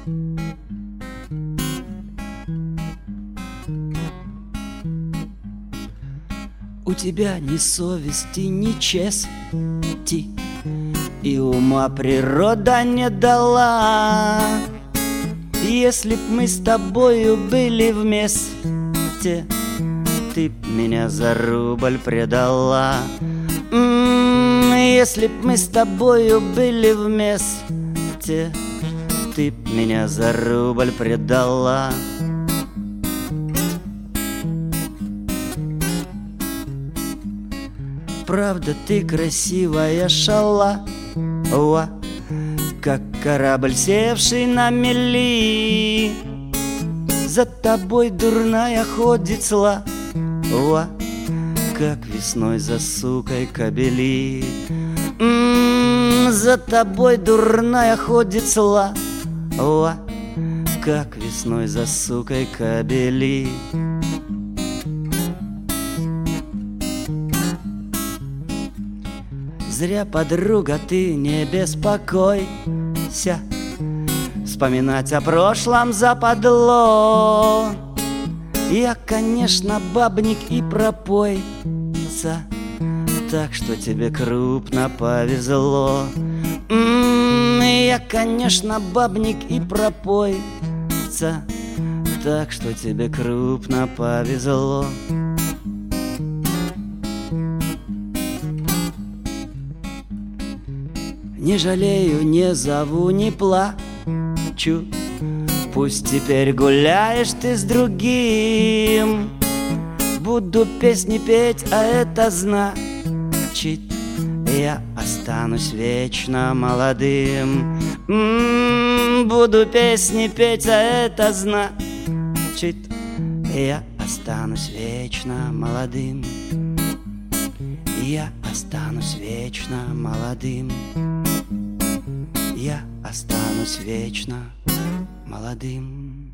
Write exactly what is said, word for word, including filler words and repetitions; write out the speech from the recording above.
У тебя ни совести, ни чести, и ума природа не дала. Если б мы с тобою были вместе, ты б меня за рубль предала. М-м, если б мы с тобою были вместе, ты б меня за рубль предала. Правда, ты красивая шалава, как корабль, севший на мели. За тобой дурная ходит слава, как весной за сукой кобели. М-м, за тобой дурная ходит слава, как весной за сукой кобели. Зря, подруга, ты не беспокойся, вспоминать о прошлом западло. Я, конечно, бабник и пропойца, так что тебе крупно повезло. М-м, я, конечно, бабник и пропойца, так что тебе крупно повезло. Не жалею, не зову, не плачу, пусть теперь гуляешь ты с другим. Буду песни петь, а это значит, я останусь вечно молодым. М-м, буду песни петь, а это значит, я останусь вечно молодым. Я останусь вечно молодым. Я останусь вечно молодым.